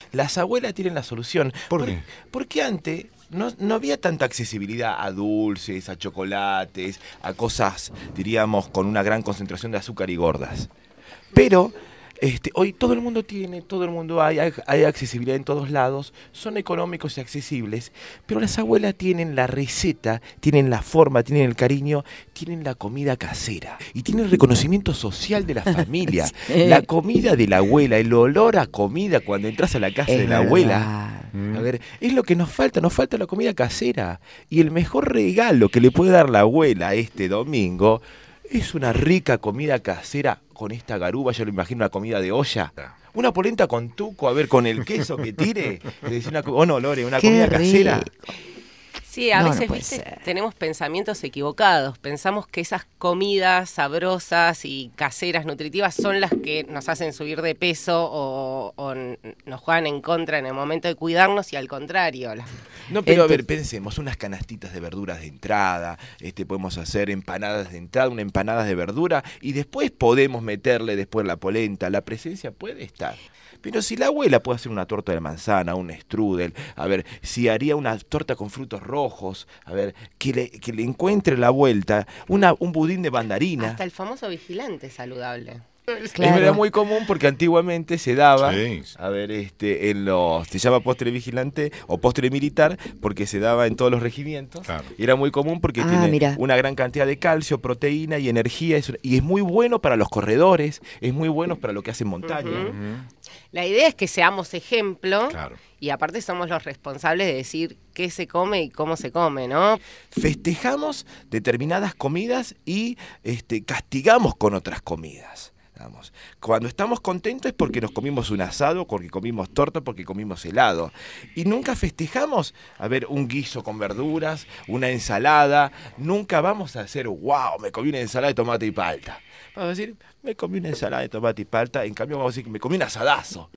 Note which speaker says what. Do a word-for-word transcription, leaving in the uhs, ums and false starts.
Speaker 1: Las abuelas tienen la solución.
Speaker 2: ¿Por qué?
Speaker 1: Porque antes no, no había tanta accesibilidad a dulces, a chocolates, a cosas, diríamos, con una gran concentración de azúcar y gordas. Pero este, hoy todo el mundo tiene, todo el mundo hay, hay, hay accesibilidad en todos lados, son económicos y accesibles, pero las abuelas tienen la receta, tienen la forma, tienen el cariño, tienen la comida casera y tienen el reconocimiento social de la familia.
Speaker 3: Sí.
Speaker 1: La comida de la abuela, el olor a comida cuando entras a la casa
Speaker 3: Es
Speaker 1: de la
Speaker 3: verdad.
Speaker 1: abuela. A ver, es lo que nos falta, nos falta la comida casera. Y el mejor regalo que le puede dar la abuela este domingo es una rica comida casera con esta garuba, yo lo imagino, una comida de olla. Una polenta con tuco, a ver, con el queso que tire. Es decir, una, oh no, Lore, una
Speaker 3: Qué
Speaker 1: comida
Speaker 3: rico.
Speaker 1: casera.
Speaker 4: Sí, a
Speaker 3: No,
Speaker 4: veces
Speaker 3: no puede
Speaker 4: ¿viste?
Speaker 3: ser.
Speaker 4: Tenemos pensamientos equivocados. Pensamos que esas comidas sabrosas y caseras, nutritivas, son las que nos hacen subir de peso o, o n- nos juegan en contra en el momento de cuidarnos, y al contrario. las-
Speaker 1: No, pero a
Speaker 3: Ente-
Speaker 1: ver, pensemos, unas canastitas de verduras de entrada, este, podemos hacer empanadas de entrada, una empanadas de verdura, y después podemos meterle después la polenta, la presencia puede estar. Pero si la abuela puede hacer una torta de manzana, un strudel, a ver, si haría una torta con frutos rojos, a ver, que le, que le encuentre la vuelta, una, un budín de mandarina.
Speaker 4: Hasta el famoso vigilante saludable.
Speaker 3: Claro.
Speaker 1: Era muy común porque antiguamente se daba,
Speaker 2: Sí.
Speaker 1: a ver, este, en los, se llama postre vigilante o postre militar porque se daba en todos los regimientos.
Speaker 2: Claro.
Speaker 1: Y era muy común porque
Speaker 3: Ah,
Speaker 1: tiene
Speaker 3: mira.
Speaker 1: una gran cantidad de calcio, proteína y energía. es- y es muy bueno para los corredores, es muy bueno para lo que hacen montaña.
Speaker 4: Ujú.
Speaker 2: Ujú.
Speaker 4: La idea es que seamos ejemplo,
Speaker 2: Claro.
Speaker 4: y aparte somos los responsables de decir qué se come y cómo se come, ¿no?
Speaker 1: Festejamos determinadas comidas y este, castigamos con otras comidas. Vamos. Cuando estamos contentos es porque nos comimos un asado, porque comimos torta, porque comimos helado. Y nunca festejamos, a ver, un guiso con verduras, una ensalada. Nunca vamos a hacer, wow, me comí una ensalada de tomate y palta. Vamos a decir, me comí una ensalada de tomate y palta. En cambio vamos a decir que me comí un asadazo.